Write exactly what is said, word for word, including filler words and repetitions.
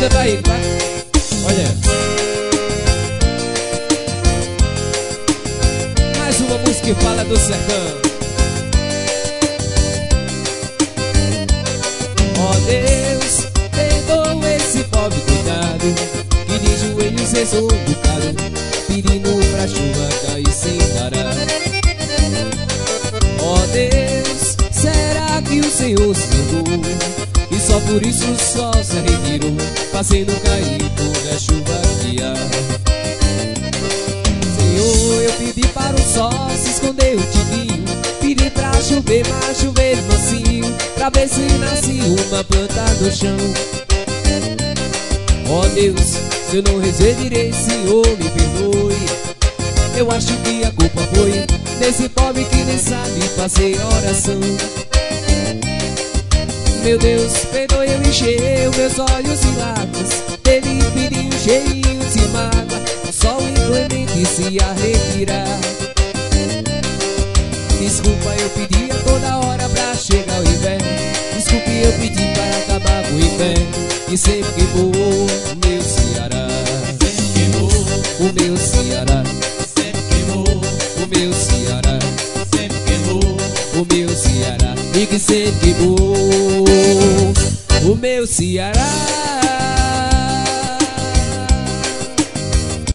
cantar aí, tá? Olha. Mais uma música que fala do sertão. Ó Deus, perdoa esse pobre coitado que de joelhos rezou um bocado, pedindo pra chuva cair sem parar. Ó Deus, será que o Senhor se jogou e só por isso o sol se retirou, fazendo cair toda a chuva que há? Senhor, eu pedi para o sol se esconder um tiquinho, pedi pra chover, mas chover mansinho, pra ver se nasce uma planta do chão. Ó Deus, se eu não rezei direito, Senhor, me perdoe. Eu acho que a culpa foi desse pobre que nem sabe fazer oração. Meu Deus, perdoe eu encher os meus olhos de lágrimas, teve pediu cheios de mágoa, o sol inclemente se a retirar. Desculpa, eu pedi a toda hora pra chegar o inverno, desculpe, eu pedi para acabar com o inferno que sempre queimou o meu Ceará. Sempre queimou O meu Ceará, sempre queimou o meu Ceará, sempre queimou o meu Ceará, e que sempre queimou o meu Ceará.